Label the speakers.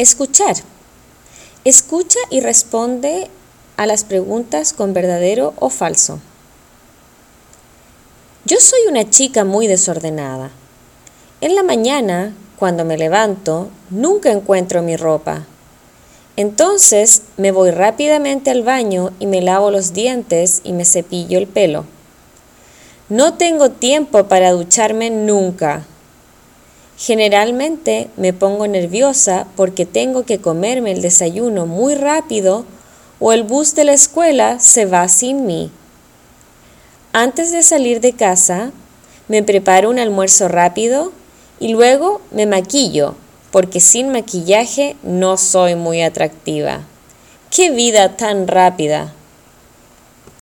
Speaker 1: Escuchar. Escucha y responde a las preguntas con verdadero o falso. Yo soy una chica muy desordenada. En la mañana, cuando me levanto, nunca encuentro mi ropa. Entonces me voy rápidamente al baño y me lavo los dientes y me cepillo el pelo. No tengo tiempo para ducharme nunca. Generalmente me pongo nerviosa porque tengo que comerme el desayuno muy rápido o el bus de la escuela se va sin mí. Antes de salir de casa, me preparo un almuerzo rápido y luego me maquillo porque sin maquillaje no soy muy atractiva. ¡Qué vida tan rápida!